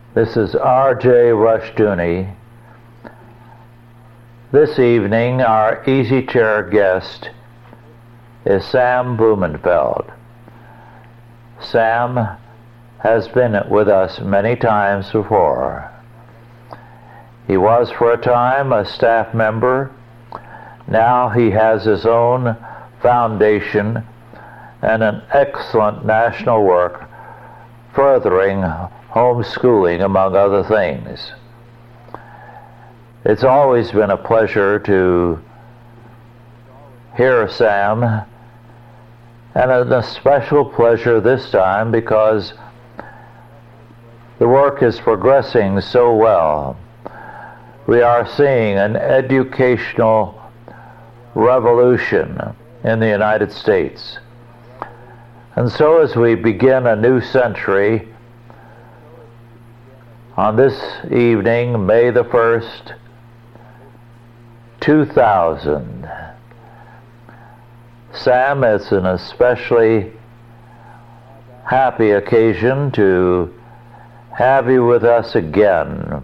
This is R.J. Rushdoony. This evening, our easy chair guest is Sam Blumenfeld. Sam has been with us many times before. He was for a time a staff member. Now he has his own foundation and an excellent national work furthering homeschooling, among other things. It's always been a pleasure to hear Sam, and a special pleasure this time because the work is progressing so well. We are seeing an educational revolution in the United States. And so as we begin a new century, on this evening, May the 1st, 2000, Sam, it's an especially happy occasion to have you with us again.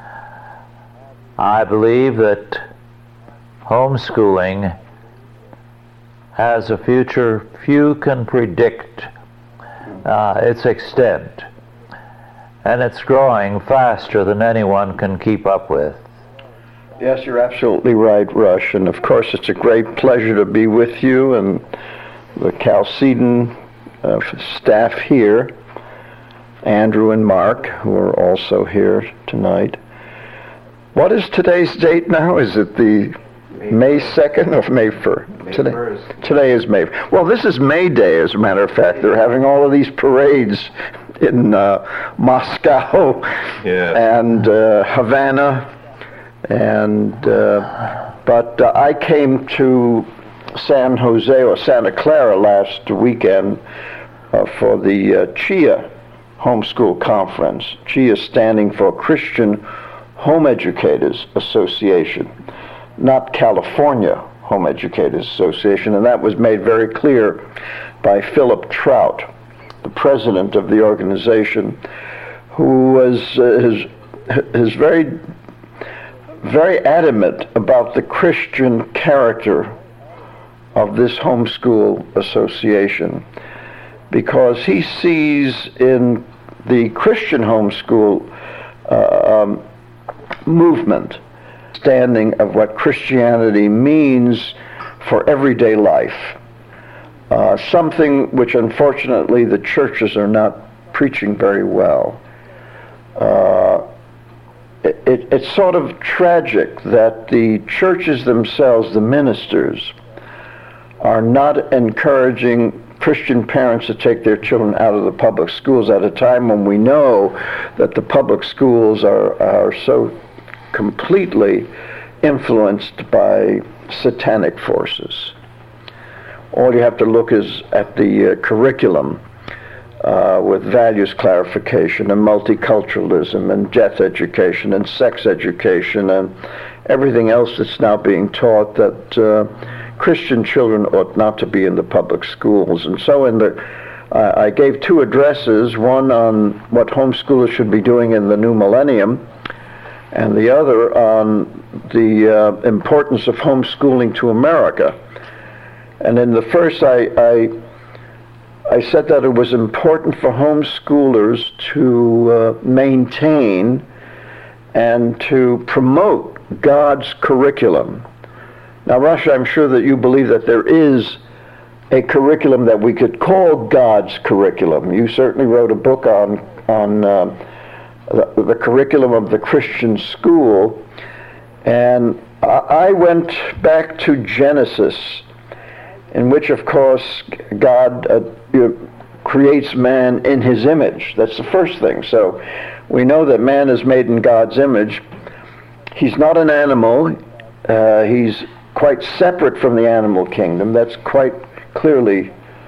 I believe that homeschooling has a future few can predict its extent, and it's growing faster than anyone can keep up with. Yes, you're absolutely right, Rush, and of course it's a great pleasure to be with you and the Chalcedon staff here, Andrew and Mark, who are also here tonight. What is today's date now? Is it the May 2nd or May 1st? May 1st. Today is May. Well, this is May Day, as a matter of fact. They're having all of these parades in Moscow and Havana. But I came to San Jose or Santa Clara last weekend for the CHIA Homeschool Conference. CHIA standing for Christian Home Educators Association, not California Home Educators Association, and that was made very clear by Philip Trout, the president of the organization, who was is very adamant about the Christian character of this homeschool association, because he sees in the Christian homeschool movement understanding of what Christianity means for everyday life, something which unfortunately the churches are not preaching very well. It's sort of tragic that the churches themselves, the ministers, are not encouraging Christian parents to take their children out of the public schools at a time when we know that the public schools are so completely influenced by satanic forces. All you have to look is at the curriculum with values clarification and multiculturalism and death education and sex education and everything else that's now being taught, that Christian children ought not to be in the public schools. And so I gave two addresses, one on what homeschoolers should be doing in the new millennium, and the other on the importance of homeschooling to America. And in the first, I said that it was important for homeschoolers to maintain and to promote God's curriculum. Now, Rush, I'm sure that you believe that there is a curriculum that we could call God's curriculum. You certainly wrote a book on the curriculum of the Christian school, and I went back to Genesis, in which, of course, God creates man in his image. That's the first thing. So we know that man is made in God's image. He's not an animal. He's quite separate from the animal kingdom. That's quite clearly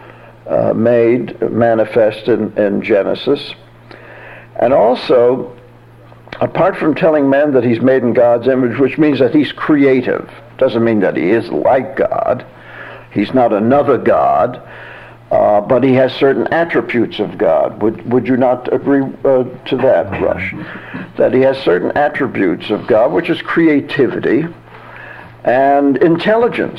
manifest in Genesis. And also, apart from telling man that he's made in God's image, which means that he's creative, doesn't mean that he is like God. He's not another God. but he has certain attributes of God. Would you not agree to that, Rush? That he has certain attributes of God, which is creativity and intelligence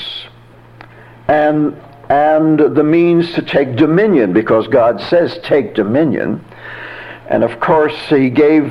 and the means to take dominion, because God says take dominion. And of course he gave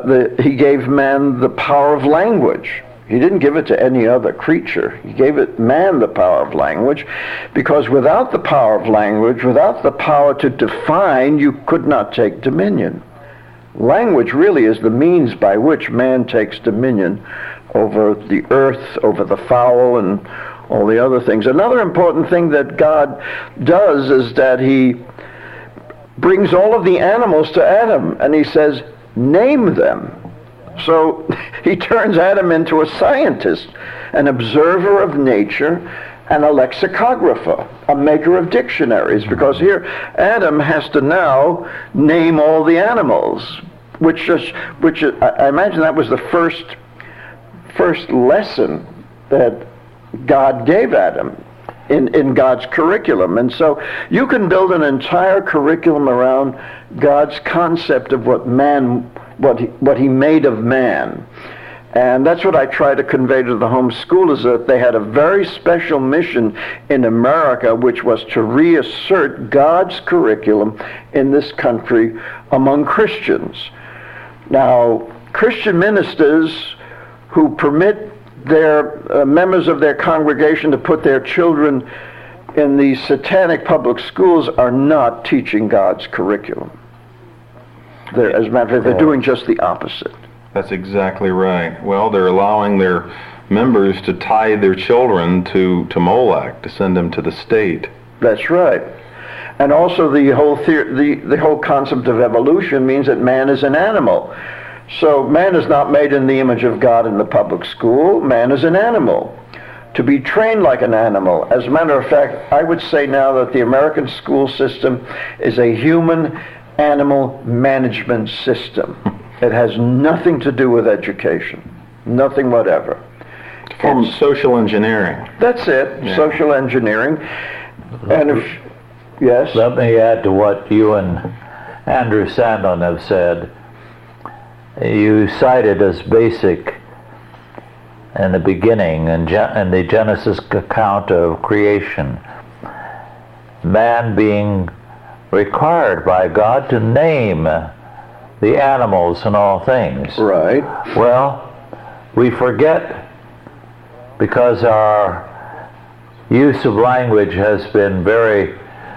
man the power of language. He didn't give it to any other creature. He gave man the power of language, because without the power of language, without the power to define, you could not take dominion. Language really is the means by which man takes dominion over the earth, over the fowl, and all the other things. Another important thing that God does is that he brings all of the animals to Adam, and he says, name them. So he turns Adam into a scientist, an observer of nature, and a lexicographer, a maker of dictionaries, because here Adam has to now name all the animals, which I imagine that was the first lesson that God gave Adam in God's curriculum. And so you can build an entire curriculum around God's concept of what he made of man. And that's what I try to convey to the homeschoolers, that they had a very special mission in America, which was to reassert God's curriculum in this country among Christians. Now, Christian ministers who permit their members of their congregation to put their children in these satanic public schools are not teaching God's curriculum. As a matter of fact, they're doing just the opposite. That's exactly right. Well, they're allowing their members to tie their children to Molech, to send them to the state. That's right. And also the whole concept of evolution means that man is an animal. So man is not made in the image of God in the public school. Man is an animal, to be trained like an animal. As a matter of fact, I would say now that the American school system is a human-animal management system. It has nothing to do with education, nothing whatever. From social engineering. That's it, yeah. Social engineering. And yes? Let me add to what you and Andrew Sandlin have said. You cited as basic in the beginning, in the Genesis account of creation, man being required by God to name the animals and all things. Right. Well, we forget, because our use of language has been very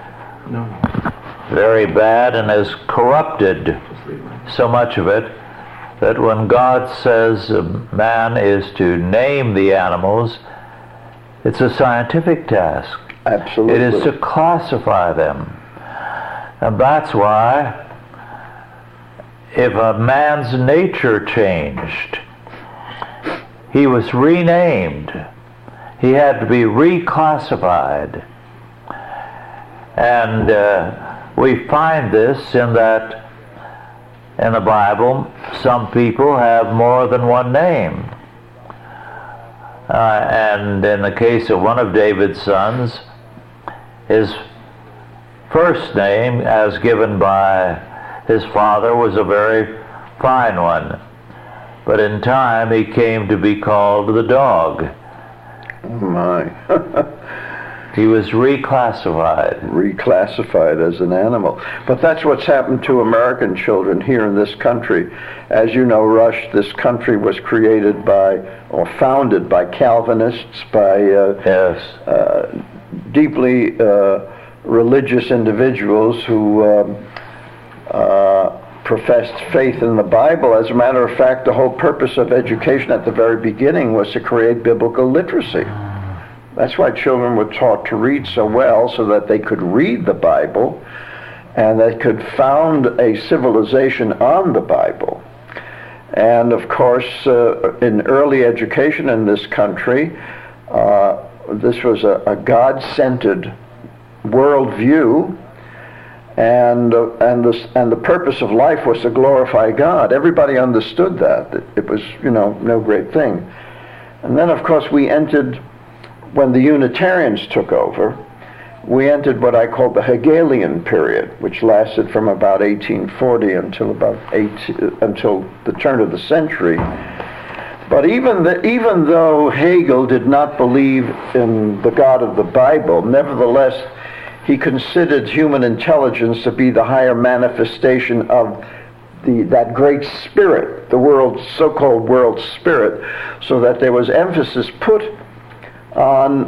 bad and has corrupted so much of it, that when God says man is to name the animals, it's a scientific task. Absolutely. It is to classify them. And that's why if a man's nature changed, he was renamed. He had to be reclassified. And we find this in that in the Bible, some people have more than one name. And in the case of one of David's sons, his first name, as given by his father, was a very fine one. But in time, he came to be called the dog. Oh my. He was reclassified. Reclassified as an animal. But that's what's happened to American children here in this country. As you know, Rush, this country was created by, or founded by Calvinists, by deeply religious individuals who professed faith in the Bible. As a matter of fact, the whole purpose of education at the very beginning was to create biblical literacy. That's why children were taught to read so well, so that they could read the Bible and they could found a civilization on the Bible. And of course, in early education in this country, this was a God-centered worldview, and the purpose of life was to glorify God. Everybody understood that. It was, no great thing. And then, of course, we entered when the Unitarians took over, we entered what I call the Hegelian period, which lasted from about 1840 until the turn of the century. But even though Hegel did not believe in the God of the Bible, nevertheless, he considered human intelligence to be the higher manifestation of that great spirit, the so-called world spirit, so that there was emphasis put on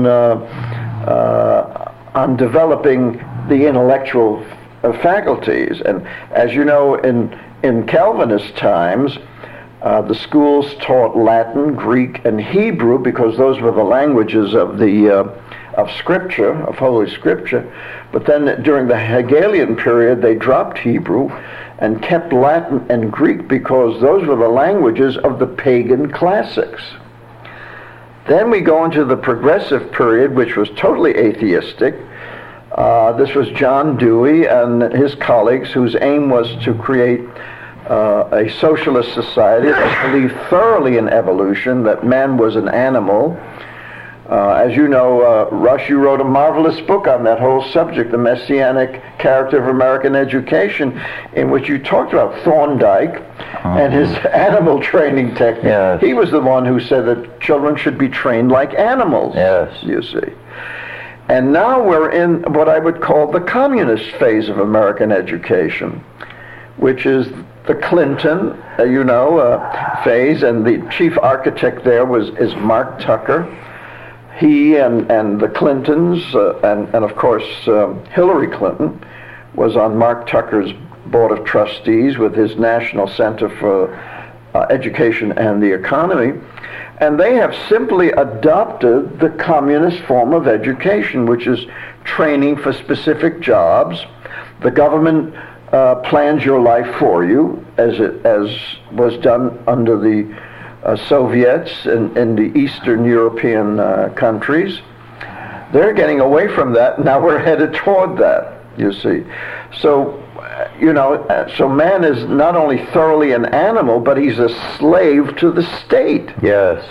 developing the intellectual faculties. And as you know, in Calvinist times, the schools taught Latin, Greek, and Hebrew because those were the languages of Scripture, of Holy Scripture. But then during the Hegelian period, they dropped Hebrew and kept Latin and Greek because those were the languages of the pagan classics. Then we go into the progressive period, which was totally atheistic. This was John Dewey and his colleagues, whose aim was to create a socialist society that believed thoroughly in evolution, that man was an animal. As you know, Rush, you wrote a marvelous book on that whole subject, The Messianic Character of American Education, in which you talked about Thorndike and his animal training technique. Yes. He was the one who said that children should be trained like animals, Yes. you see. And now we're in what I would call the communist phase of American education, which is the Clinton, phase, and the chief architect there is Mark Tucker. He and the Clintons, and of course Hillary Clinton, was on Mark Tucker's board of trustees with his National Center for Education and the Economy. And they have simply adopted the communist form of education, which is training for specific jobs. The government plans your life for you, as was done under the Soviets in the Eastern European countries. They're getting away from that. Now we're headed toward that, you see. So, so man is not only thoroughly an animal, but he's a slave to the state. Yes.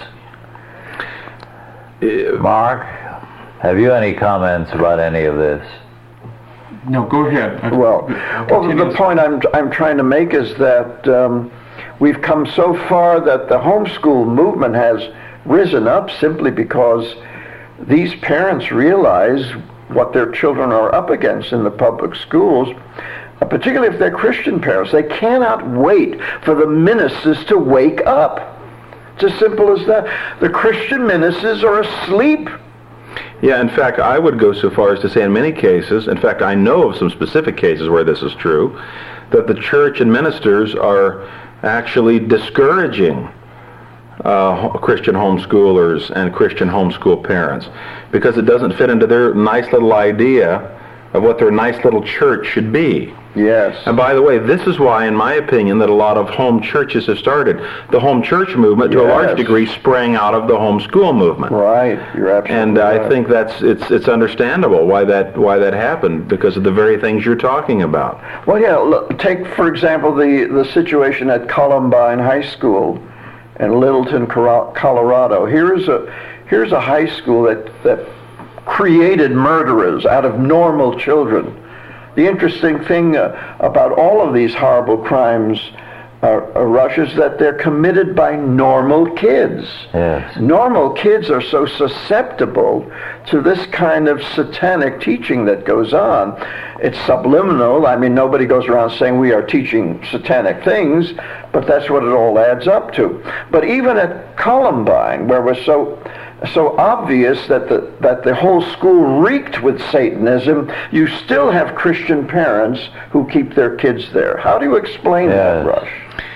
Mark, have you any comments about any of this? No, go ahead. Well, the point I'm trying to make is that we've come so far that the homeschool movement has risen up simply because these parents realize what their children are up against in the public schools, particularly if they're Christian parents. They cannot wait for the ministers to wake up. It's as simple as that. The Christian ministers are asleep. Yeah, in fact, I would go so far as to say in many cases, in fact, I know of some specific cases where this is true, that the church and ministers are actually discouraging Christian homeschoolers and Christian homeschool parents because it doesn't fit into their nice little idea of what their nice little church should be. Yes. And by the way, this is why, in my opinion, that a lot of home churches have started. The home church movement, to a large degree, sprang out of the homeschool movement. Right, you're absolutely and right. I think it's understandable why that happened, because of the very things you're talking about. Well, yeah. Look, take for example the situation at Columbine High School in Littleton, Colorado. Here's a high school that created murderers out of normal children. The interesting thing about all of these horrible crimes, Rush, is that they're committed by normal kids. Yes. Normal kids are so susceptible to this kind of satanic teaching that goes on. It's subliminal. I mean, nobody goes around saying we are teaching satanic things, but that's what it all adds up to. But even at Columbine, where we're so obvious that the whole school reeked with Satanism, you still have Christian parents who keep their kids there. How do you explain that, Rush?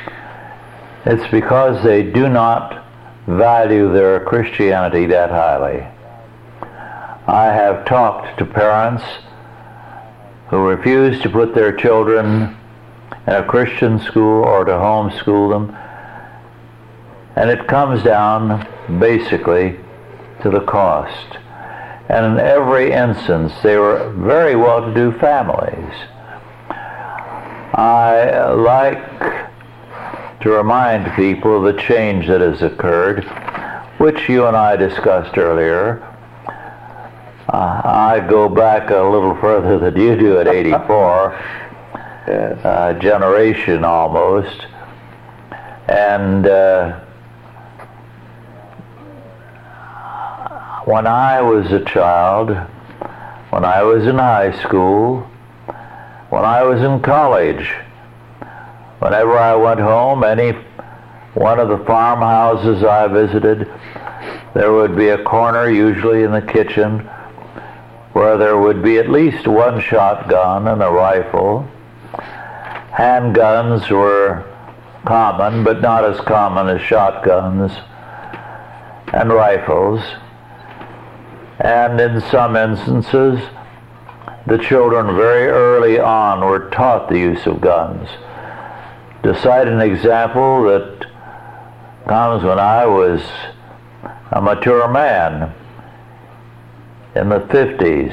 It's because they do not value their Christianity that highly. I have talked to parents who refuse to put their children in a Christian school or to homeschool them, and it comes down basically to the cost. And in every instance, they were very well-to-do families. I like to remind people of the change that has occurred, which you and I discussed earlier. I go back a little further than you do at 84, Yes. a generation almost. And when I was a child, when I was in high school, when I was in college, whenever I went home, any one of the farmhouses I visited, there would be a corner, usually in the kitchen, where there would be at least one shotgun and a rifle. Handguns were common, but not as common as shotguns and rifles. And in some instances, the children very early on were taught the use of guns. To cite an example that comes when I was a mature man in the 50s,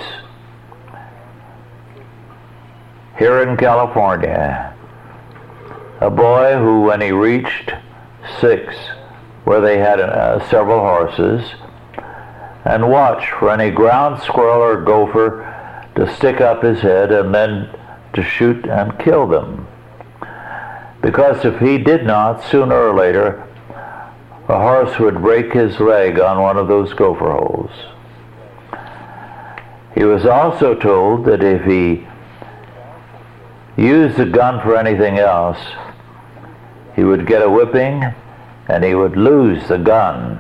here in California, a boy who, when he reached 6, where they had several horses, and watched for any ground squirrel or gopher to stick up his head and then to shoot and kill them. Because if he did not, sooner or later, a horse would break his leg on one of those gopher holes. He was also told that if he used the gun for anything else, he would get a whipping and he would lose the gun.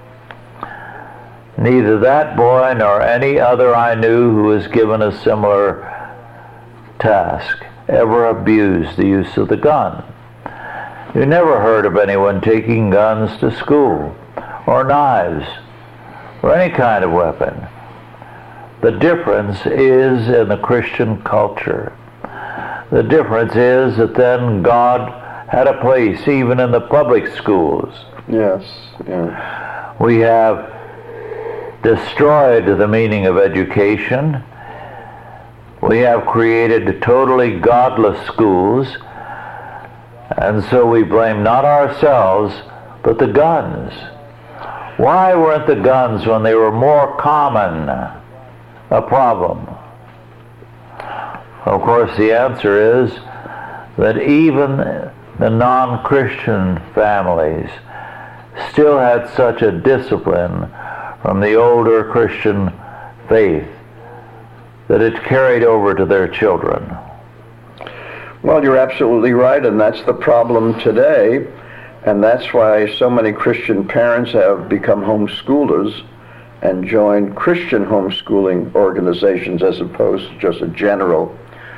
Neither that boy nor any other I knew who was given a similar task ever abused the use of the gun. You never heard of anyone taking guns to school, or knives, or any kind of weapon. The difference is in the Christian culture. The difference is that then God had a place even in the public schools. Yes, yes. We have destroyed the meaning of education. We have created totally godless schools, and so we blame not ourselves, but the guns. Why weren't the guns, when they were more common, a problem? Of course, the answer is that even the non-Christian families still had such a discipline from the older Christian faith that it carried over to their children. Well, you're absolutely right, and that's the problem today, and that's why so many Christian parents have become homeschoolers and joined Christian homeschooling organizations as opposed to just a general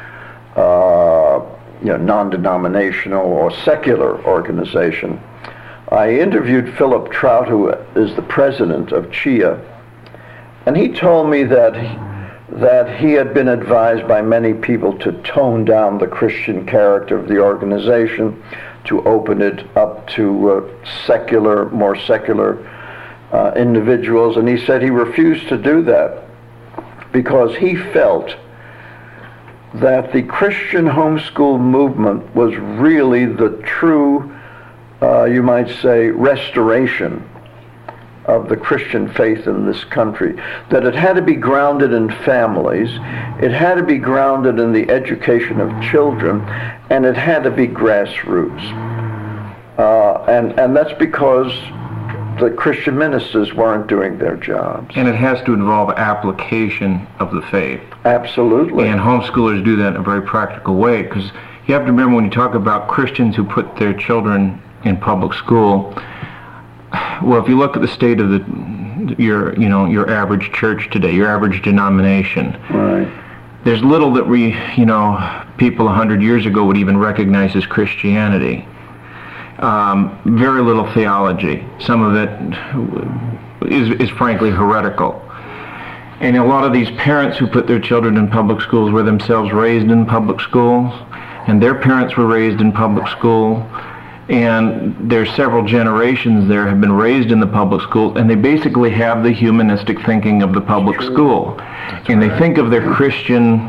non-denominational or secular organization. I interviewed Philip Trout, who is the president of CHIA, and he told me that he had been advised by many people to tone down the Christian character of the organization, to open it up to more secular individuals, and he said he refused to do that because he felt that the Christian homeschool movement was really the true, you might say, restoration of the Christian faith in this country. That it had to be grounded in families, it had to be grounded in the education of children, and it had to be grassroots. And that's because the Christian ministers weren't doing their jobs. And it has to involve application of the faith. Absolutely. And homeschoolers do that in a very practical way, because you have to remember when you talk about Christians who put their children in public school, well, if you look at the state of your average church today, your average denomination, Right. there's little that people 100 years ago would even recognize as Christianity. Very little theology. Some of it is frankly heretical. And a lot of these parents who put their children in public schools were themselves raised in public schools, and their parents were raised in public school, and there's several generations there have been raised in the public school, and they basically have the humanistic thinking of the public school. And they think of their Christian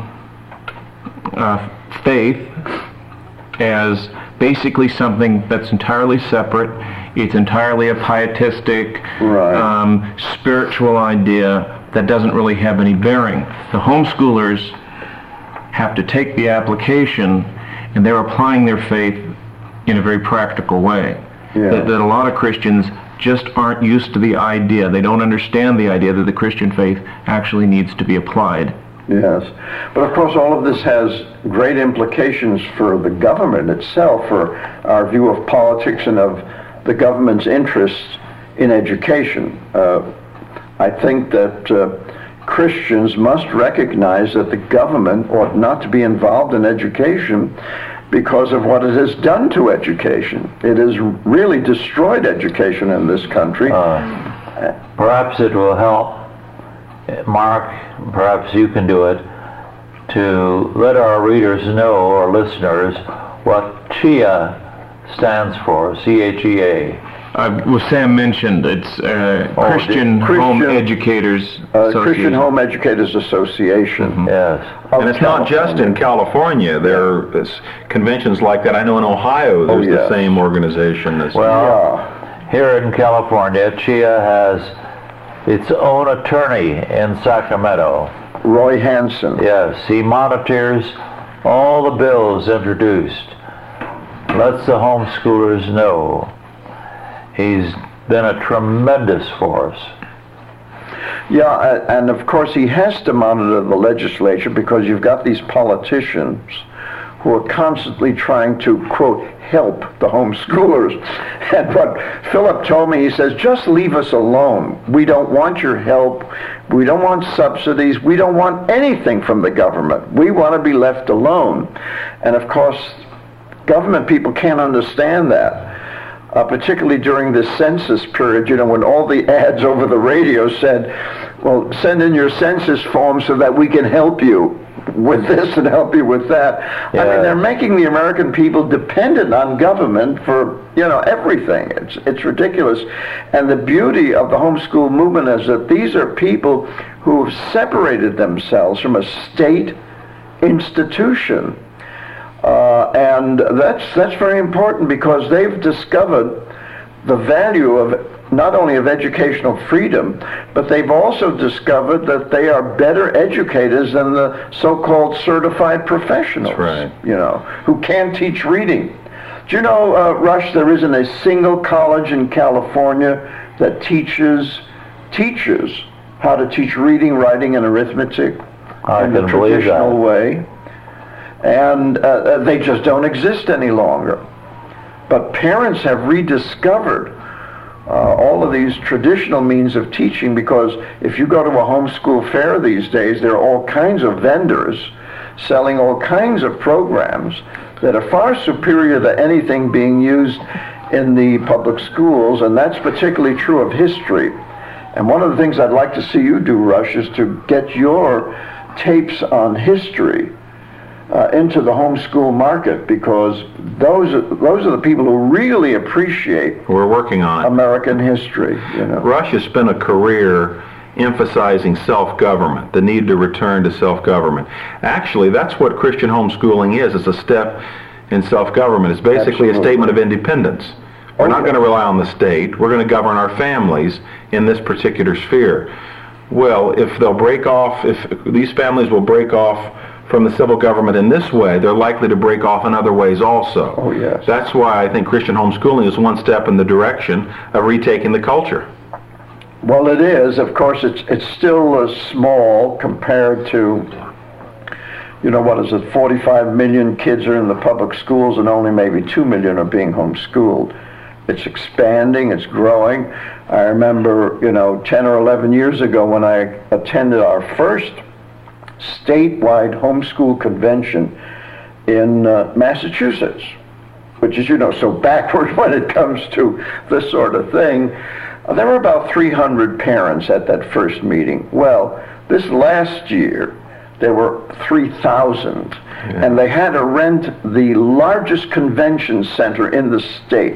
faith as basically something that's entirely separate. It's entirely a pietistic, Right. Spiritual idea, that doesn't really have any bearing. The homeschoolers have to take the application, and they're applying their faith in a very practical way. That a lot of Christians just aren't used to the idea. They don't understand the idea that the Christian faith actually needs to be applied. Yes. But of course all of this has great implications for the government itself, for our view of politics and of the government's interests in education. I think that Christians must recognize that the government ought not to be involved in education because of what it has done to education. It has really destroyed education in this country. Perhaps it will help, Mark, perhaps you can do it, to let our readers know, or listeners, what CHEA stands for, C-H-E-A. Well, Sam mentioned it's Christian Home Educators Association. Christian Home Educators Association. Mm-hmm. Yes. And it's not just in California. There are conventions like that. I know in Ohio there's the same organization. Here in California, CHEA has its own attorney in Sacramento. Roy Hansen. Yes, he monitors all the bills introduced. Lets the homeschoolers know. He's been a tremendous force. Yeah, and of course he has to monitor the legislature because you've got these politicians who are constantly trying to, quote, help the homeschoolers. And what Philip told me, he says, just leave us alone. We don't want your help. We don't want subsidies. We don't want anything from the government. We want to be left alone. And of course, government people can't understand that. Particularly during this census period, you know, when all the ads over the radio said, well, send in your census form so that we can help you with this and help you with that. Yeah. I mean, they're making the American people dependent on government for, you know, everything. It's ridiculous. And the beauty of the homeschool movement is that these are people who have separated themselves from a state institution. And that's very important because they've discovered the value of not only of educational freedom, but they've also discovered that they are better educators than the so-called certified professionals. That's right. You know, who can teach reading. Do you know, Rush, there isn't a single college in California that teaches how to teach reading, writing, and arithmetic in the traditional way. And they just don't exist any longer. But parents have rediscovered all of these traditional means of teaching, because if you go to a homeschool fair these days, there are all kinds of vendors selling all kinds of programs that are far superior to anything being used in the public schools, and that's particularly true of history. And one of the things I'd like to see you do, Rush, is to get your tapes on history into the homeschool market, because those are the people who really appreciate. We're working on American history. You know, Rush has spent a career emphasizing self-government, the need to return to self-government. Actually, that's what Christian homeschooling is. It's a step in self-government. It's basically a statement of independence. We're not going to rely on the state. We're going to govern our families in this particular sphere. Well, if they'll break off, if these families will break off from the civil government in this way, they're likely to break off in other ways also. Oh, yes. That's why I think Christian homeschooling is one step in the direction of retaking the culture. Well, it is. Of course, it's still small compared to, you know, what is it, 45 million kids are in the public schools and only maybe 2 million are being homeschooled. It's expanding, it's growing. I remember, you know, 10 or 11 years ago when I attended our first statewide homeschool convention in Massachusetts, which is, you know, so backward when it comes to this sort of thing. There were about 300 parents at that first meeting. Well, this last year, there were 3,000, and they had to rent the largest convention center in the state,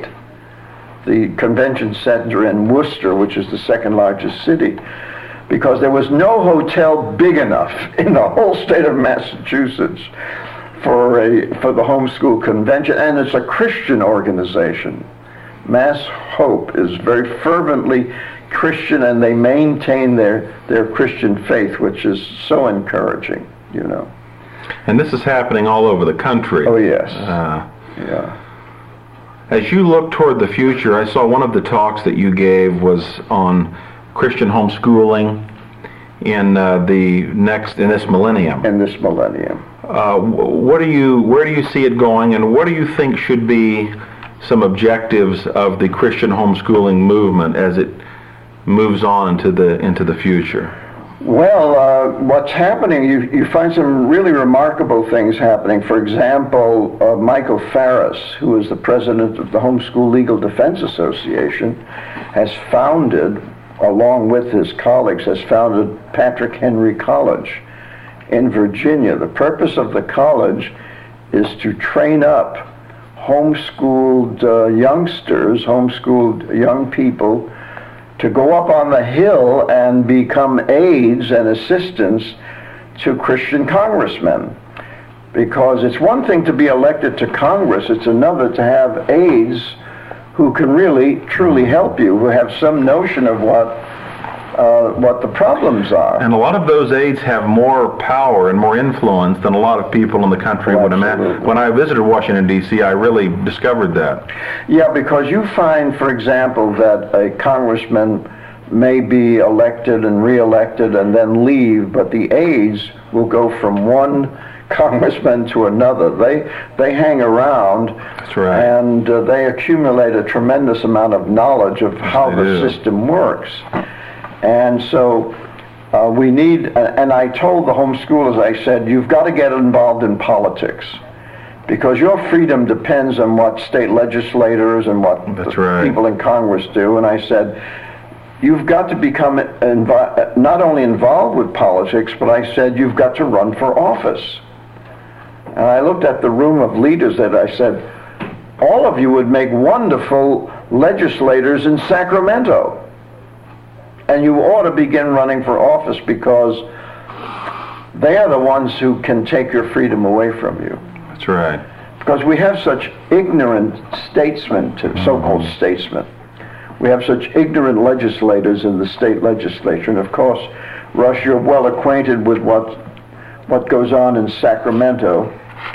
the convention center in Worcester, which is the second largest city, because there was no hotel big enough in the whole state of Massachusetts for the homeschool convention, and it's a Christian organization. Mass Hope is very fervently Christian and they maintain their Christian faith, which is so encouraging, you know. And this is happening all over the country. Oh, yes. Yeah. As you look toward the future, I saw one of the talks that you gave was on Christian homeschooling in this millennium. In this millennium. Where do you see it going, and what do you think should be some objectives of the Christian homeschooling movement as it moves on into the future? Well, what's happening, you find some really remarkable things happening. For example, Michael Farris, who is the president of the Homeschool Legal Defense Association, has founded, along with his colleagues, has founded Patrick Henry College in Virginia. The purpose of the college is to train up homeschooled youngsters, homeschooled young people, to go up on the Hill and become aides and assistants to Christian congressmen. Because it's one thing to be elected to Congress, it's another to have aides who can really, truly help you, who have some notion of what the problems are. And a lot of those aides have more power and more influence than a lot of people in the country would imagine. When I visited Washington, D.C., I really discovered that. Yeah, because you find, for example, that a congressman may be elected and re-elected and then leave, but the aides will go from one congressman to another. They hang around. That's right. And they accumulate a tremendous amount of knowledge of how the system works. And so we need, and I told the homeschoolers, I said, you've got to get involved in politics, because your freedom depends on what state legislators and what people in Congress do. And I said, you've got to become not only involved with politics, but I said, you've got to run for office. And I looked at the room of leaders that I said, all of you would make wonderful legislators in Sacramento. And you ought to begin running for office, because they are the ones who can take your freedom away from you. That's right. Because we have such ignorant statesmen, so-called statesmen. We have such ignorant legislators in the state legislature. And of course, Rush, you're well acquainted with what goes on in Sacramento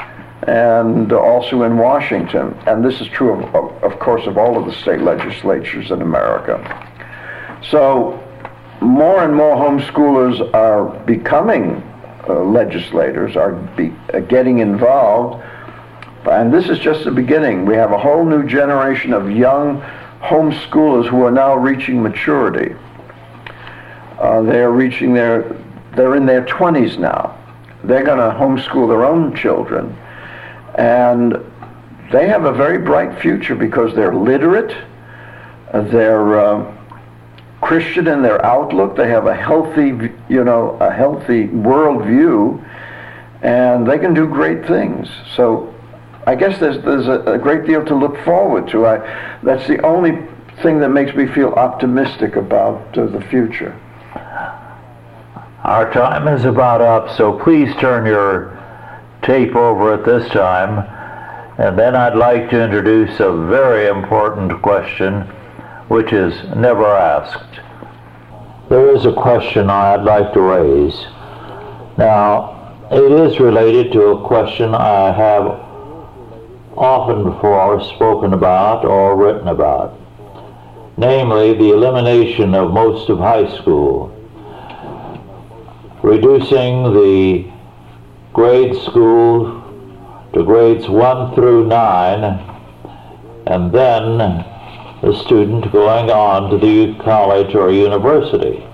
and also in Washington. And this is true, of course, of all of the state legislatures in America. So more and more homeschoolers are becoming legislators, are getting involved, and this is just the beginning. We have a whole new generation of young homeschoolers who are now reaching maturity. They're in their 20s now. They're going to homeschool their own children, and they have a very bright future because they're literate, they're Christian in their outlook, they have a healthy worldview, and they can do great things. So I guess there's a great deal to look forward to. That's the only thing that makes me feel optimistic about the future. Our time is about up, so please turn your tape over at this time, and then I'd like to introduce a very important question, which is never asked. There is a question I'd like to raise. Now, it is related to a question I have often before spoken about or written about, namely the elimination of most of high school, reducing the grade school to grades 1 through 9, and then the student going on to the college or university.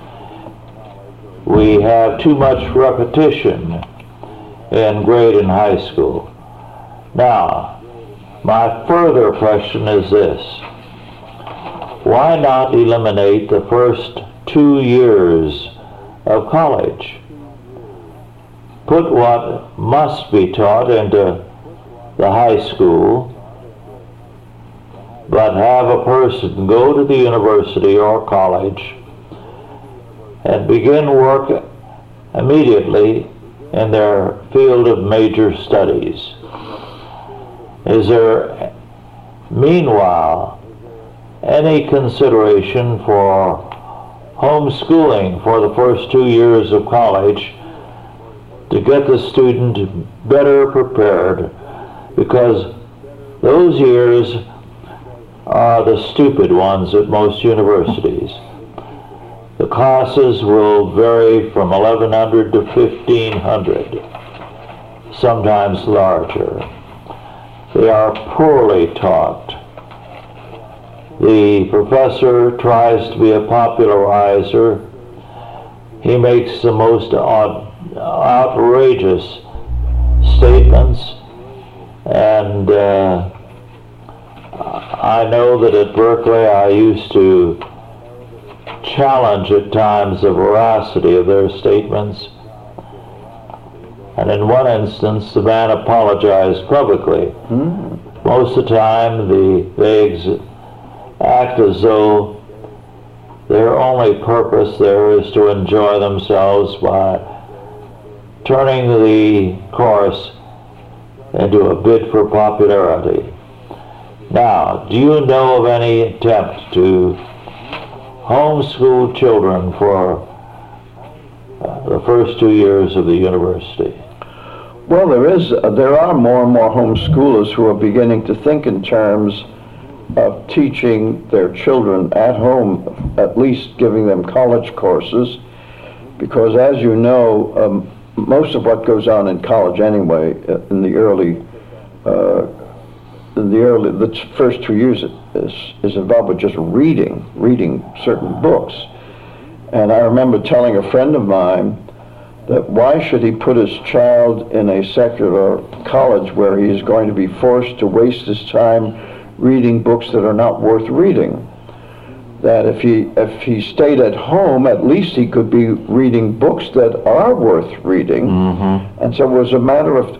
We have too much repetition in grade and high school. Now, my further question is this: why not eliminate the first 2 years of college? Put what must be taught into the high school, but have a person go to the university or college and begin work immediately in their field of major studies. Is there, meanwhile, any consideration for homeschooling for the first 2 years of college to get the student better prepared, because those years are the stupid ones at most universities. The classes will vary from 1,100 to 1,500, sometimes larger. They are poorly taught. The professor tries to be a popularizer. He makes the most outrageous statements, and I know that at Berkeley I used to challenge at times the veracity of their statements, and in one instance the man apologized publicly. Most of the time they act as though their only purpose there is to enjoy themselves by turning the course into a bid for popularity. Now, do you know of any attempt to homeschool children for the first 2 years of the university? Well, there are more and more homeschoolers who are beginning to think in terms of teaching their children at home, at least giving them college courses, because as you know, most of what goes on in college anyway, in the first 2 years is involved with just reading certain books. And I remember telling a friend of mine that why should he put his child in a secular college where he is going to be forced to waste his time reading books that are not worth reading? That if he stayed at home, at least he could be reading books that are worth reading. And so it was a matter of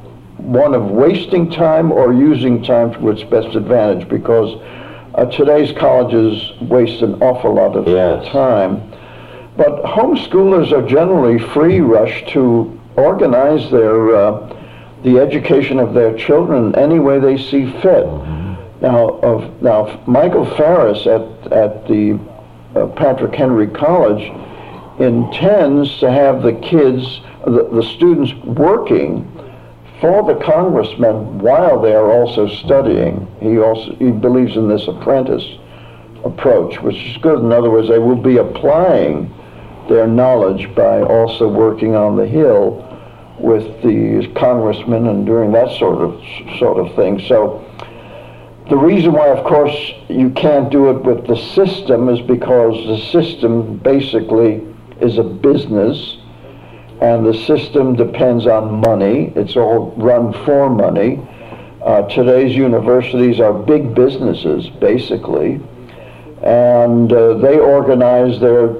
wasting time or using time to its best advantage, because today's colleges waste an awful lot of time. But homeschoolers are generally free rush to organize the education of their children any way they see fit. Now Michael Farris at the Patrick Henry College intends to have the kids, the students working for the congressmen while they are also studying. He believes in this apprentice approach, which is good. In other words, they will be applying their knowledge by also working on the Hill with the congressmen and doing that sort of thing. So the reason why, of course, you can't do it with the system is because the system basically is a business, and the system depends on money. It's all run for money. Today's universities are big businesses, basically, and they organize their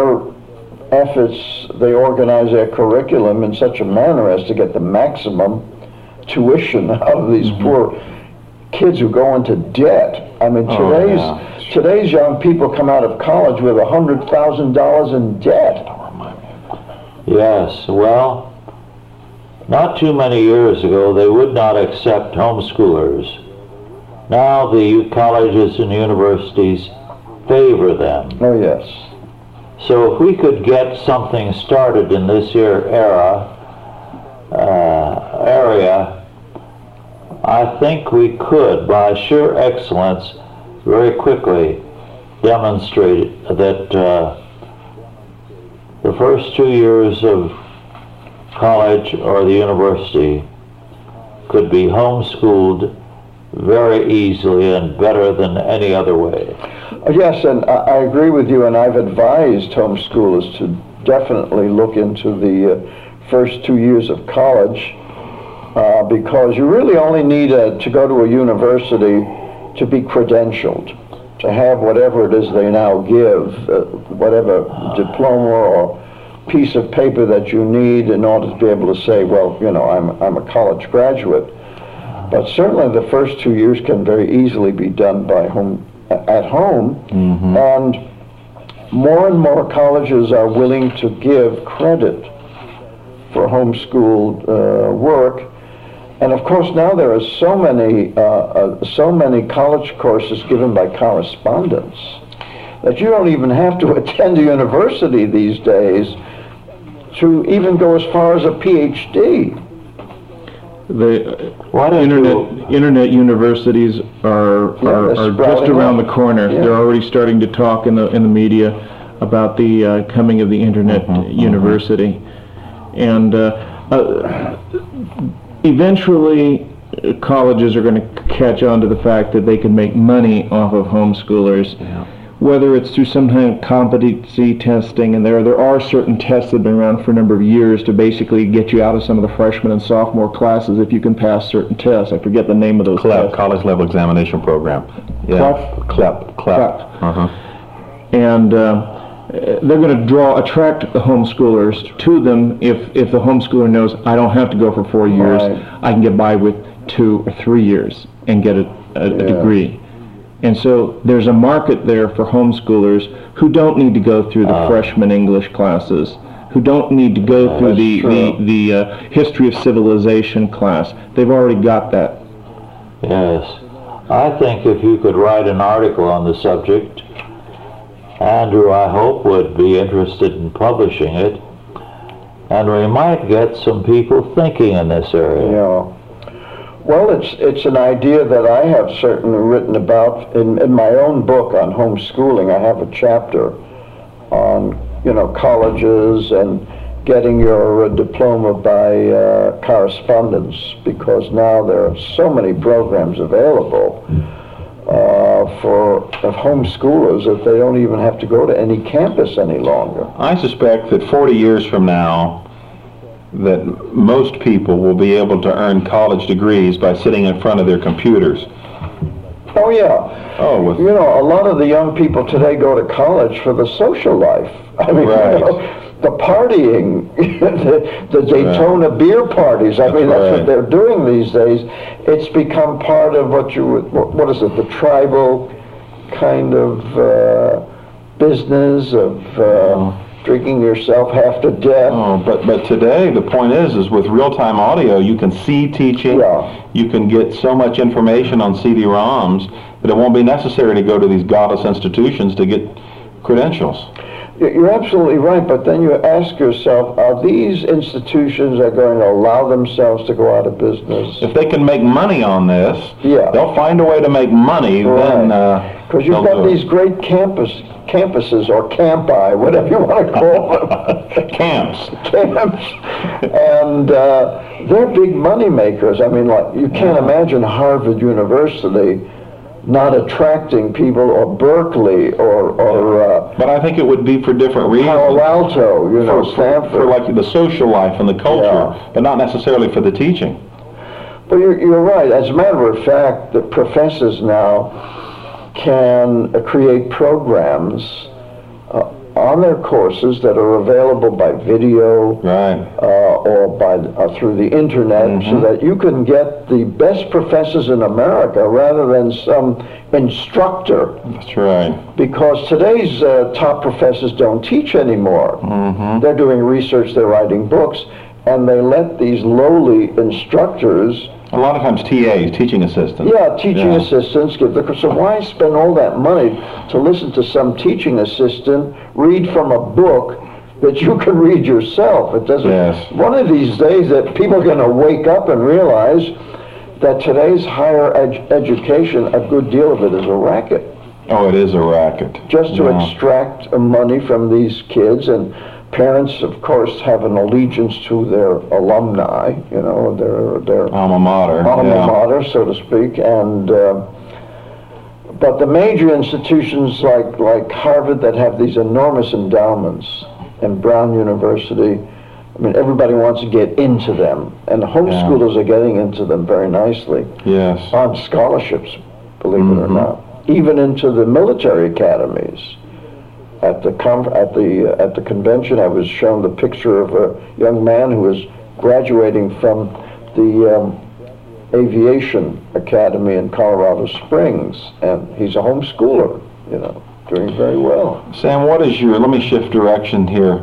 efforts, they organize their curriculum in such a manner as to get the maximum tuition out of these poor kids who go into debt. I mean, today's young people come out of college with $100,000 in debt. Yes, well, not too many years ago they would not accept homeschoolers. Now the colleges and universities favor them. Oh, yes. So if we could get something started in this here area, I think we could, by sheer excellence, very quickly demonstrate that the first 2 years of college or the university could be homeschooled very easily and better than any other way. Yes, and I agree with you, and I've advised homeschoolers to definitely look into the first 2 years of college, because you really only need to go to a university to be credentialed, to have whatever it is they now give, whatever diploma or piece of paper that you need in order to be able to say, well, you know, I'm a college graduate. But certainly the first 2 years can very easily be done at home, and more and more colleges are willing to give credit for homeschooled work. And of course now there are so many college courses given by correspondence that you don't even have to attend a university these days to even go as far as a PhD. The internet universities are just around the corner. Yeah. They're already starting to talk in the media about the coming of the internet university, and eventually colleges are going to catch on to the fact that they can make money off of homeschoolers. Yeah. Whether it's through some kind of competency testing, and there are certain tests that have been around for a number of years to basically get you out of some of the freshman and sophomore classes if you can pass certain tests. I forget the name of those tests. College Level Examination Program. Yeah. CLEP. And they're going to attract the homeschoolers to them if the homeschooler knows, I don't have to go for 4 years, right. I can get by with 2 or 3 years and get a degree. And so there's a market there for homeschoolers who don't need to go through the freshman English classes, who don't need to go through the history of civilization class. They've already got that. Yes. I think if you could write an article on the subject, Andrew, I hope, would be interested in publishing it, and we might get some people thinking in this area. Yeah. Well, it's an idea that I have certainly written about in my own book on homeschooling. I have a chapter on, colleges and getting your diploma by correspondence, because now there are so many programs available for homeschoolers that they don't even have to go to any campus any longer. I suspect that 40 years from now, that most people will be able to earn college degrees by sitting in front of their computers. Oh yeah. Oh, a lot of the young people today go to college for the social life. I mean, right. The partying, the Daytona beer parties. I mean, that's what they're doing these days. It's become part of what is it? The tribal kind of business of. Drinking yourself half to death. Oh, but today the point is with real-time audio, you can see teaching. Yeah. You can get so much information on CD-ROMs that it won't be necessary to go to these godless institutions to get credentials. You're absolutely right, but then you ask yourself, are these institutions are going to allow themselves to go out of business? If they can make money on this, they'll find a way to make money. Right. Then because you've got these great campuses or campi, whatever you want to call them. Camps. And they're big money makers. I mean, you can't imagine Harvard University not attracting people, or Berkeley, or but I think it would be for different reasons. Palo Alto, Stanford. For like the social life and the culture, but not necessarily for the teaching. But you're right. As a matter of fact, the professors now can create programs on their courses that are available by video, right, or through the internet, so that you can get the best professors in America rather than some instructor. That's right. Because today's top professors don't teach anymore. They're doing research, they're writing books, and they let these lowly instructors. A lot of times TAs, teaching assistants. Yeah, teaching assistants. So why spend all that money to listen to some teaching assistant read from a book that you can read yourself? It doesn't. Yes. One of these days that people are going to wake up and realize that today's higher education, a good deal of it is a racket. Oh, it is a racket. Just to extract money from these kids, and parents, of course, have an allegiance to their alumni, their alma mater, so to speak, and but the major institutions like Harvard that have these enormous endowments, and Brown University, I mean, everybody wants to get into them, and the homeschoolers are getting into them very nicely. Yes. On scholarships, believe it or not, even into the military academies. At the convention, I was shown the picture of a young man who was graduating from the Aviation Academy in Colorado Springs, and he's a homeschooler, doing very well. Sam, let me shift direction here.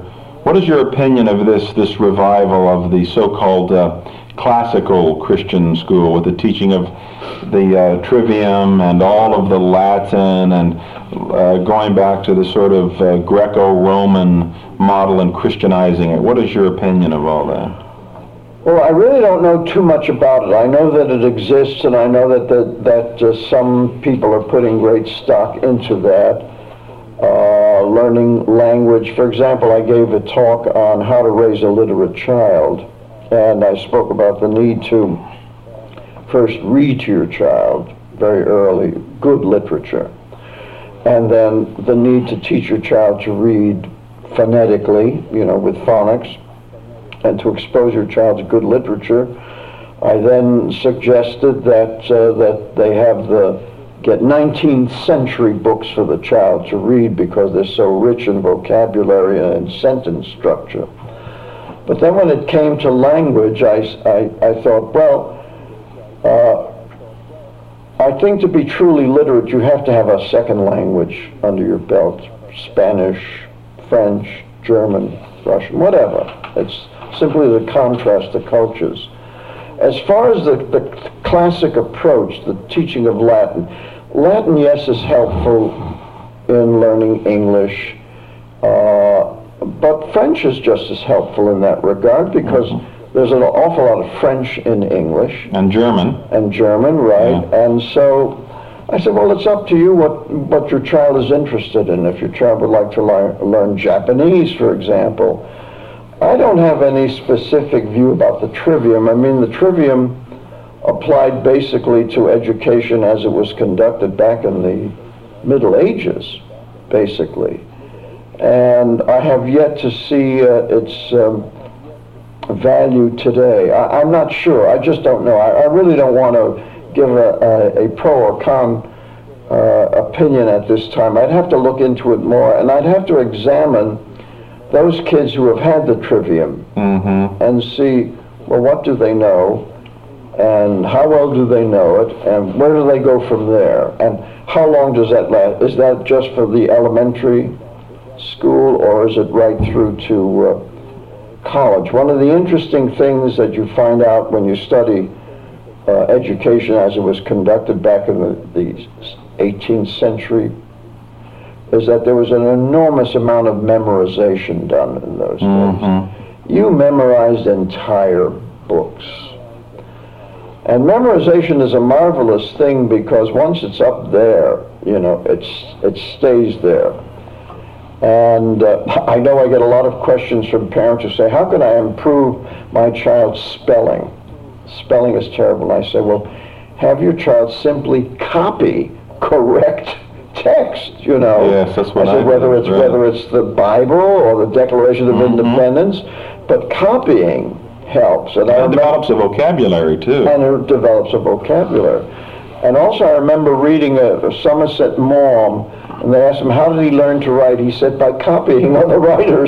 What is your opinion of this revival of the so-called classical Christian school, with the teaching of the Trivium and all of the Latin, and going back to the sort of Greco-Roman model and Christianizing it? What is your opinion of all that? Well, I really don't know too much about it. I know that it exists, and I know that some people are putting great stock into that. Learning language. For example, I gave a talk on how to raise a literate child, and I spoke about the need to first read to your child very early, good literature, and then the need to teach your child to read phonetically, with phonics, and to expose your child to good literature. I then suggested that they get 19th century books for the child to read because they're so rich in vocabulary and sentence structure. But then when it came to language, I thought, well, I think to be truly literate, you have to have a second language under your belt: Spanish, French, German, Russian, whatever. It's simply the contrast the cultures. As far as the classic approach, the teaching of Latin, yes, is helpful in learning English, but French is just as helpful in that regard, because there's an awful lot of French in English. And German. And German, right. Yeah. And so I said, well, it's up to you what your child is interested in. If your child would like to learn Japanese, for example, I don't have any specific view about the Trivium. I mean, the Trivium applied basically to education as it was conducted back in the Middle Ages, basically. And I have yet to see its value today. I'm not sure. I just don't know. I really don't want to give a pro or con opinion at this time. I'd have to look into it more, and I'd have to examine those kids who have had the Trivium and see, well, what do they know, and how well do they know it, and where do they go from there, and how long does that last? Is that just for the elementary school, or is it right through to college? One of the interesting things that you find out when you study education as it was conducted back in the 18th century is that there was an enormous amount of memorization done in those days. You memorized entire books. And memorization is a marvelous thing, because once it's up there, it stays there. And I know I get a lot of questions from parents who say, how can I improve my child's spelling? Spelling is terrible. And I say, well, have your child simply copy correct text, Yes, that's what I whether it's the Bible or the Declaration of Independence, but copying helps. And it develops a vocabulary, too. And it develops a vocabulary. And also I remember reading a Somerset Maugham, and they asked him, how did he learn to write? He said, by copying other writers.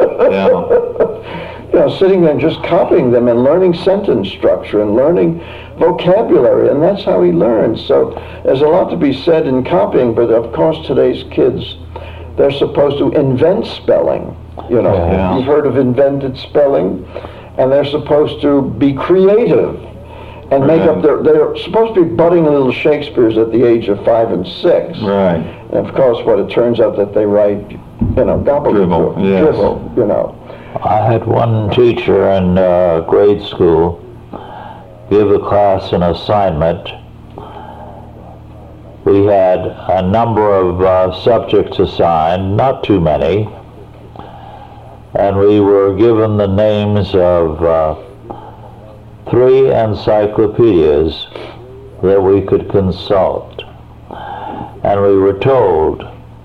Sitting there and just copying them and learning sentence structure and learning vocabulary, and that's how he learns. So there's a lot to be said in copying, but of course today's kids, they're supposed to invent spelling. You've heard of invented spelling, and they're supposed to be creative and make up they're supposed to be budding little Shakespeares at the age of 5 and 6. Right. And of course what it turns out that they write, gobbledygook, dribble. I had one teacher in grade school give the class an assignment. We had a number of subjects assigned, not too many, and we were given the names of 3 encyclopedias that we could consult. And we were told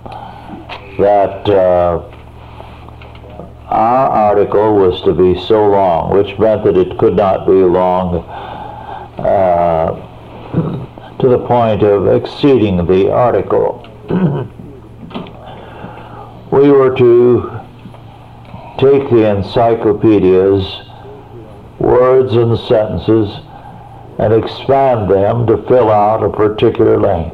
that our article was to be so long, which meant that it could not be long to the point of exceeding the article. We were to take the encyclopedias, words and sentences, and expand them to fill out a particular length.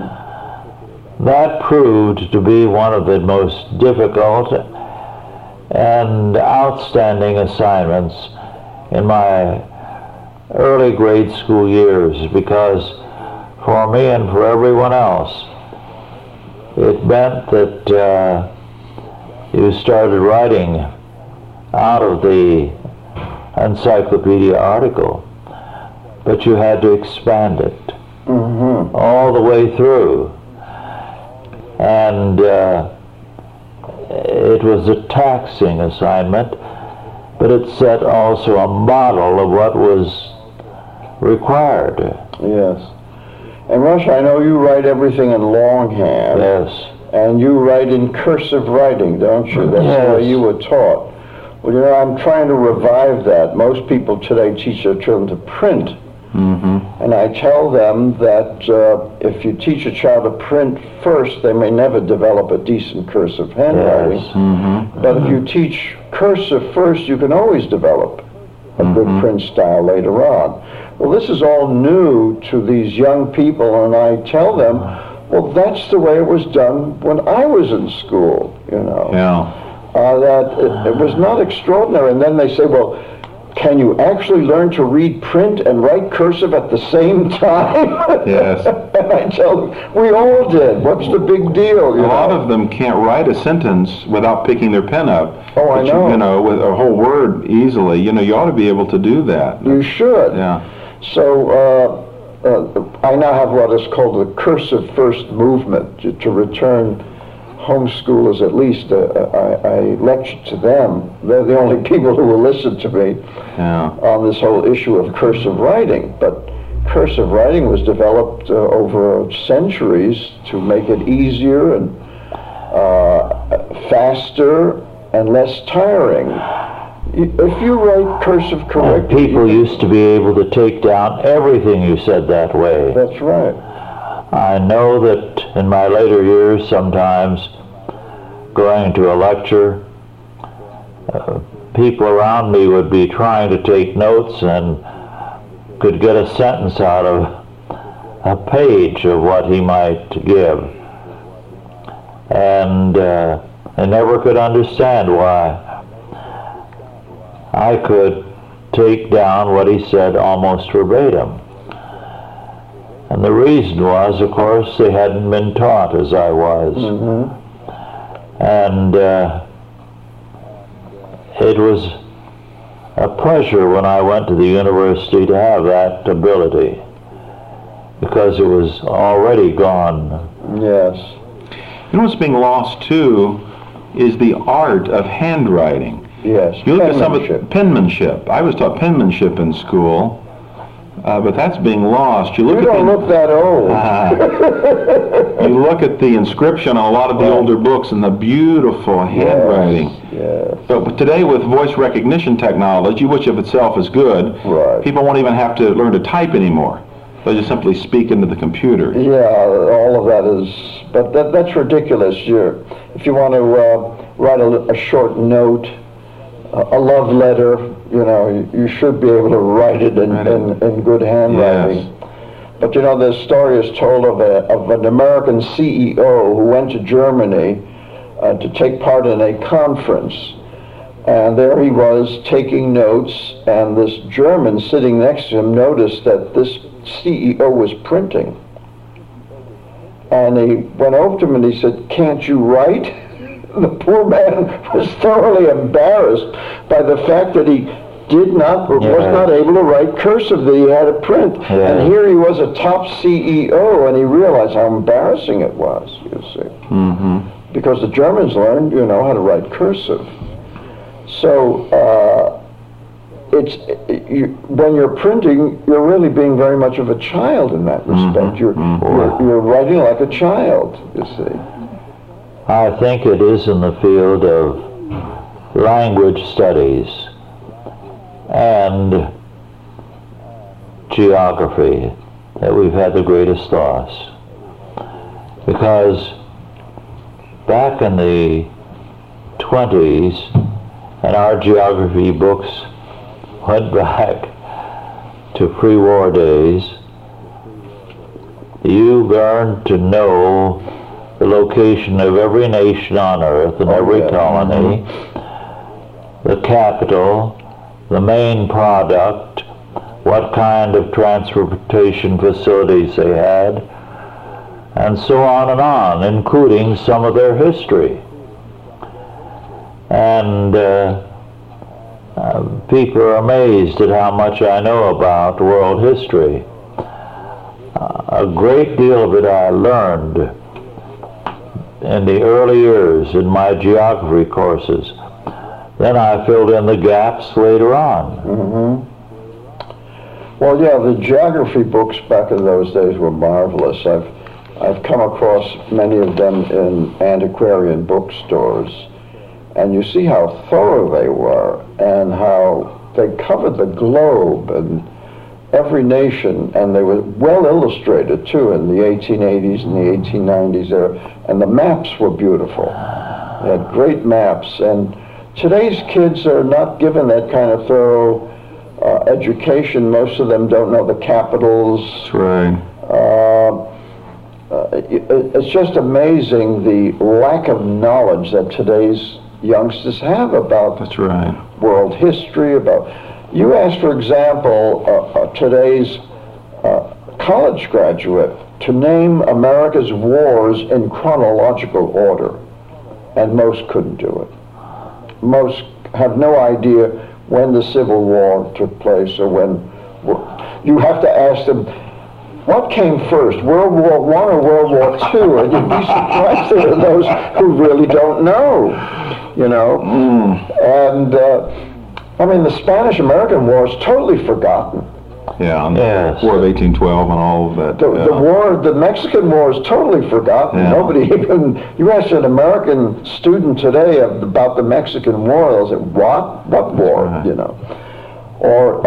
That proved to be one of the most difficult and outstanding assignments in my early grade school years, because for me and for everyone else, it meant that you started writing out of the encyclopedia article, but you had to expand it all the way through. And it was a taxing assignment, but it set also a model of what was required. Yes. And Rush, I know you write everything in longhand. Yes. And you write in cursive writing, don't you? That's the way you were taught. Well, you know, I'm trying to revive that. Most people today teach their children to print. And I tell them that if you teach a child to print first, they may never develop a decent cursive handwriting. Yes. But if you teach cursive first, you can always develop a good print style later on. Well, this is all new to these young people, and I tell them, well, that's the way it was done when I was in school, you know. Yeah. That it was not extraordinary. And then they say, well, can you actually learn to read print and write cursive at the same time? Yes. And I tell them, we all did. What's the big deal? A lot of them can't write a sentence without picking their pen up. Oh, I know. You know, with a whole word easily. You know, you ought to be able to do that. You should. Yeah. So I now have what is called the cursive first movement to return homeschoolers. At least I lecture to them. They're the only people who will listen to me on this whole issue of cursive writing. But cursive writing was developed over centuries to make it easier and faster and less tiring. If you write cursive correctly, people used to be able to take down everything you said that way. That's right. I know that in my later years, sometimes going to a lecture, people around me would be trying to take notes and could get a sentence out of a page of what he might give. And I never could understand why I could take down what he said almost verbatim. And the reason was, of course, they hadn't been taught as I was. And it was a pleasure when I went to the university to have that ability, because it was already gone. Yes. You know what's being lost, too, is the art of handwriting. Yes. You look at some of penmanship. I was taught penmanship in school, but that's being lost. You don't look that old. You look at the inscription on a lot of the older books and the beautiful handwriting. Yes. But today, with voice recognition technology, which of itself is good, people won't even have to learn to type anymore. They'll just simply speak into the computer. Yeah, all of that is, but that's ridiculous. If you want to write a short note, a love letter, you know, you should be able to write it in good handwriting. Yes. But you know, the story is told of an American CEO who went to Germany to take part in a conference. And there he was taking notes, and this German sitting next to him noticed that this CEO was printing. And he went over to him and he said, "Can't you write?" The poor man was thoroughly embarrassed by the fact that he did not, or was not able to write cursive, that he had to print. And here he was a top CEO, and he realized how embarrassing it was, you see. Because the Germans learned, you know, how to write cursive. So when you're printing, you're really being very much of a child in that respect. You're writing like a child, you see. I think it is in the field of language studies and geography that we've had the greatest loss. Because back in the 20s, and our geography books went back to pre-war days, you learned to know the location of every nation on earth and every colony, the capital, the main product, what kind of transportation facilities they had, and so on, including some of their history. And people are amazed at how much I know about world history. A great deal of it I learned in the early years in my geography courses. Then I filled in the gaps later on. Mm-hmm. Well, yeah, the geography books back in those days were marvelous. I've come across many of them in antiquarian bookstores, and you see how thorough they were and how they covered the globe and every nation, and they were well illustrated too in the 1880s and the 1890s there, and the maps were beautiful. They had great maps, and today's kids are not given that kind of thorough education. Most of them don't know the capitals. That's right. It's just amazing the lack of knowledge that today's youngsters have about That's right. world history. About, you ask, for example, today's college graduate to name America's wars in chronological order, and most couldn't do it. Most have no idea when the Civil War took place, or when. You have to ask them, what came first, World War I or World War II? And you'd be surprised there are those who really don't know, you know. And, I mean, the Spanish-American War is totally forgotten. Yeah, and Yes. the War of 1812 and all of that. The Mexican War is totally forgotten. Yeah. Nobody even, you ask an American student today about the Mexican War, they'll say, what war, right. you know. Or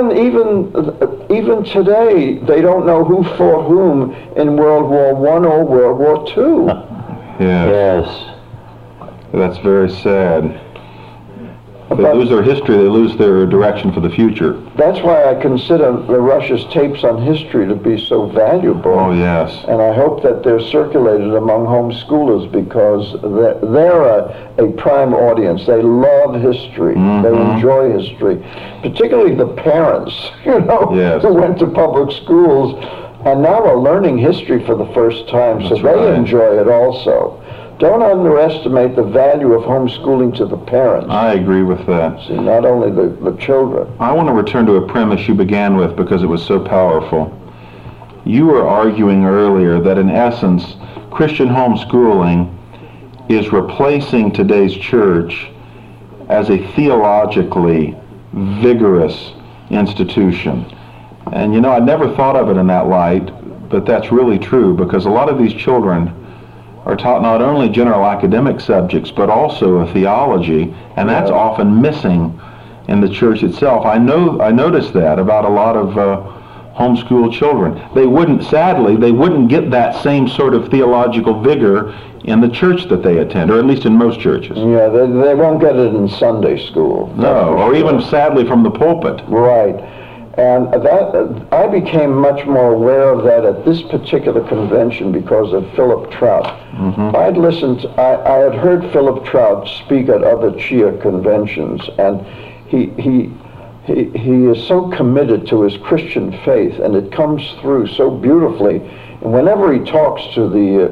even today, they don't know who fought whom in World War I or World War II. Yes. Yes. That's very sad. They But lose their history, they lose their direction for the future. that's why I consider the Russia's tapes on history to be so valuable. Oh, yes. And I hope that they're circulated among homeschoolers, because they're a prime audience. They love history. They enjoy history. Particularly the parents, you know, Yes. who went to public schools and now are learning history for the first time, so That's they right. enjoy it also. Don't underestimate the value of homeschooling to the parents. I agree with that. See, not only the children. I want to return to a premise you began with because it was so powerful. You were arguing earlier that in essence, Christian homeschooling is replacing today's church as a theologically vigorous institution. And you know, I never thought of it in that light, but that's really true, because a lot of these children are taught not only general academic subjects, but also a theology, and that's often missing in the church itself. I noticed that about a lot of homeschool children. They wouldn't get that same sort of theological vigor in the church that they attend, or at least in most churches. Yeah, they won't get it in Sunday school. No, or even sadly from the pulpit. Right. And that I became much more aware of that at this particular convention because of Philip Trout. I had heard Philip Trout speak at other CHIA conventions, and he is so committed to his Christian faith, and it comes through so beautifully. And whenever he talks to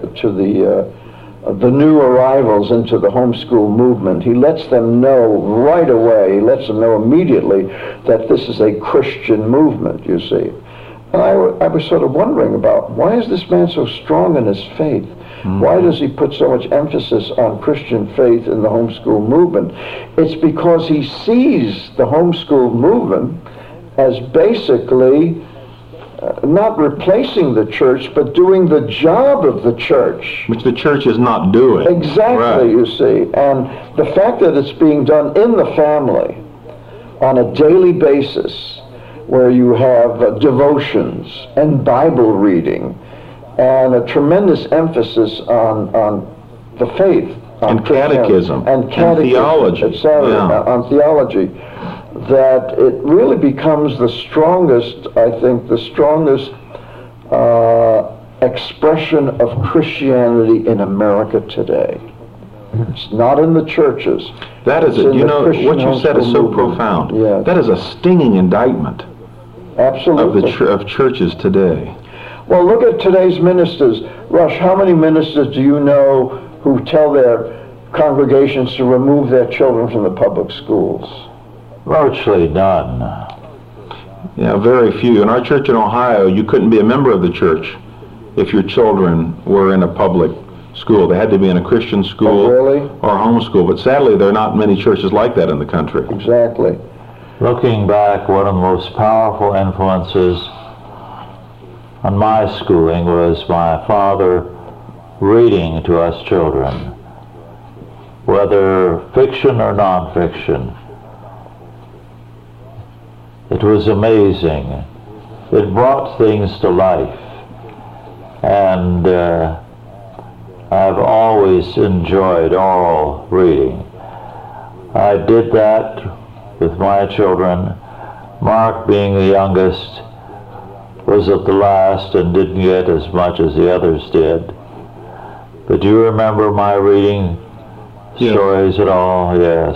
the new arrivals into the homeschool movement, he lets them know right away, he lets them know immediately that this is a Christian movement, you see. And I was sort of wondering about, why is this man so strong in his faith? Why does he put so much emphasis on Christian faith in the homeschool movement? It's because he sees the homeschool movement as basically not replacing the church, but doing the job of the church. Which the church is not doing. Exactly, Right. you see. And the fact that it's being done in the family on a daily basis, where you have devotions and Bible reading and a tremendous emphasis on the faith. And catechism. And theology. etc., Yeah. on theology, that it really becomes the strongest, I think, the strongest expression of Christianity in America today. It's not in the churches. That is It's it. in You the know, Christian what you said is so homeschool movement. profound. Yeah. That is a stinging indictment Absolutely. of churches today. Well, look at today's ministers. Rush, how many ministers do you know who tell their congregations to remove their children from the public schools? Virtually none. Yeah, very few. In our church in Ohio, you couldn't be a member of the church if your children were in a public school. They had to be in a Christian school Oh, really? or homeschool. But sadly, there are not many churches like that in the country. Exactly. Looking back, one of the most powerful influences on my schooling was my father reading to us children, whether fiction or nonfiction. It was amazing. It brought things to life, and I've always enjoyed oral reading. I did that with my children. Mark, being the youngest, was at the last and didn't get as much as the others did. But do you remember my reading stories at all? Yes.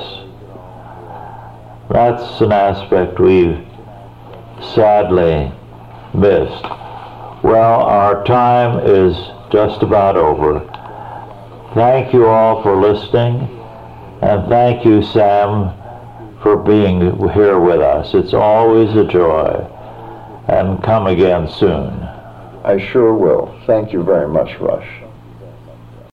That's an aspect we've sadly missed. Well, our time is just about over. Thank you all for listening, and thank you, Sam, for being here with us. It's always a joy. And come again soon. I sure will. Thank you very much, Rush.